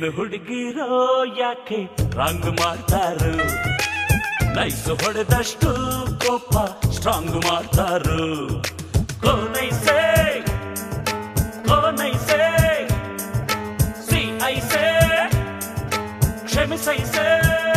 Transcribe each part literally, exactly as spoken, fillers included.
ಏನು ಹುಡುಗಿರೋ ಯಾಕೆ wrong ಮಾಡ್ತಾರು nice ಹೊಡೆದಷ್ಟು ಕೋಪ ಸ್ಟ್ರಾಂಗ್ ಮಾಡ್ತಾರು ಕೋನೈಸೆ ಕೋನೈಸೆ ಸಿ ಐಸೆ ಕ್ಷಮಿಸೈಸೆ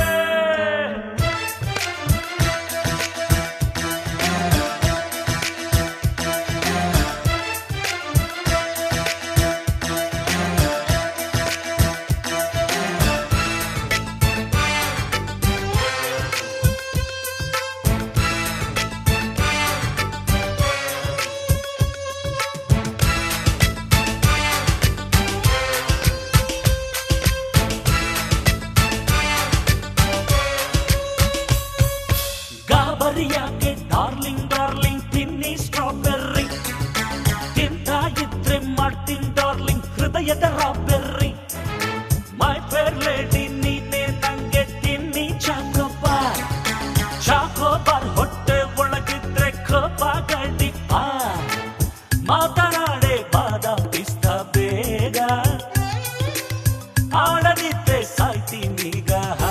ಯಾಕೆ ಡಾರ್ಲಿಂಗ್ ಡಾರ್ಲಿಂಗ್ ತಿನ್ನಿ ಸ್ಟ್ರಾಬೆರ್ರಿ ತಿಂತ ಇದ್ರೆ ಮಾಡ್ತೀನಿ ಡಾರ್ಲಿಂಗ್ ಹೃದಯದ ರಾಬೆರ್ರಿ ಮೈ ಫೇರ್ ಲೇಡಿ ನೀನೆ ನಂಗೆ ತಿನ್ನಿ ಚಾಕೋಬಾರ್ ಚಾಕೋಬಾರ್ ಹೊಟ್ಟೆ ಒಳಗಿದ್ರೆ ಕೋಪ ಗಡಿ ಆ ಮಾತನಾಡೆ ಬಾದ ಪಿಸ್ತಾ ಬೇಗ ಆಡದಿದ್ರೆ ಸಾಯ್ತೀನೀಗ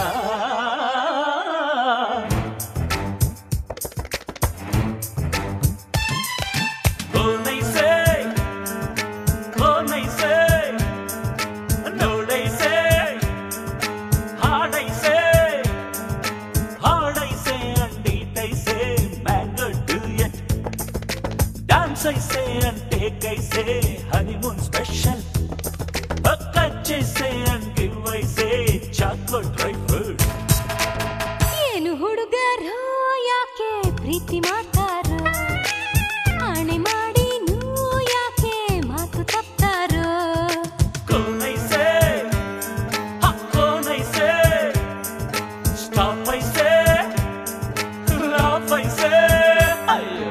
I say and take I say honeymoon special Catch I say and give I say chocolate dry fruit ಏನು ಹುಡುಗರು ಯಾಕೆ ಪ್ರೀತಿ ಮಾಡ್ತಾರೋ ಆಣೆ ಮಾಡಿ ನೂ ಯಾಕೆ ಮಾತು ತಪ್ತಾರೋ ಕೋನೈಸೆ ಹಾ ಕೋನೈಸೆ stop I say laugh I say ಅಯ್ಯೋ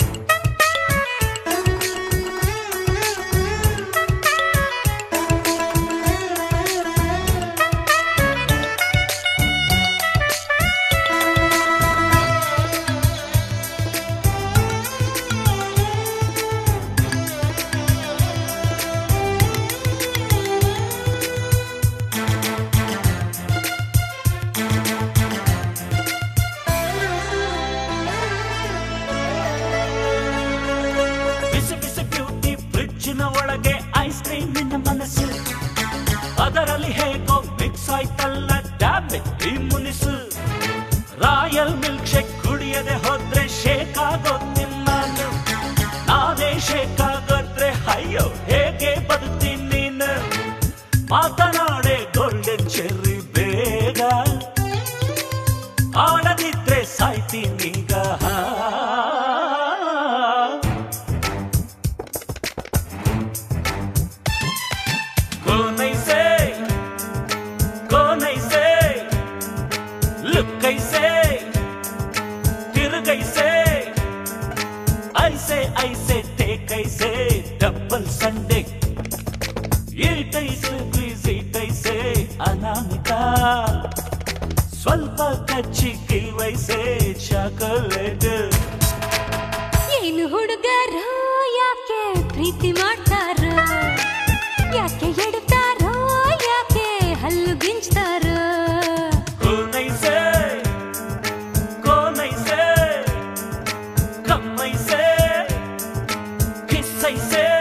ಒಳಗೆ ಐಸ್ ಕ್ರೀಮ್ ನಿನ್ನ ಮನಸ್ಸು ಅದರಲ್ಲಿ ಹೇಗೋ ಮಿಕ್ಸ್ ಆಯ್ತಲ್ಲ ಡ್ಯಾಮೇಜ್ ಈ ಮುನಿಸು ರಾಯಲ್ ಮಿಲ್ಕ್ ಶೇಕ್ ಕುಡಿಯದೆ ಹೋದ್ರೆ ಶೇಕ್ ಆಗೋದಿಲ್ಲ ನಾನು ನಾನೇ ಶೇಕ್ ಆಗೋದ್ರೆ ಅಯ್ಯೋ ಹೇಗೆ ಬದುಕ್ತೀನಿ ನೀನು ಮಾತನಾಡೆ ಗೋಲ್ಡನ್ ಚೆರ್ರಿ ಬೇಗ ಆಡದಿದ್ರೆ ಸಾಯ್ತೀನೀಗ ಕೋನೈಸೆ ಕೋನೈಸೆ ಲುಕ್ಕೈಸೆ ತಿರುಗೈಸೆ ಐಸೆ ಐಸೆ ಟೇಕೈಸೆ ಡಬಲ್ ಸಂಡೆ ಈಟೈಸೆ ಪ್ಲೀಸ್ ಈಟೈಸೆ ಅನಾಮಿಕ ಸ್ವಲ್ಪ ಕಚ್ಚಿ ಕಿಲ್ವೈಸೆ ಚಾಕೊಲೇಟ್ ಏನು ಹುಡುಗರು ಯಾಕೆ ಪ್ರೀತಿ ಮಾಡ್ತಾರೋ ಯಾಕೆ ಎಡುತ್ತಾರೋ ಯಾಕೆ ಹಲ್ಲು ಗಿಂಚ್ತಾರೋ ಕೋನೈಸೆ ಕೋನೈಸೆ ಕಮ್ಮೈಸೆ ಕಿಸ್ಸೈಸೆ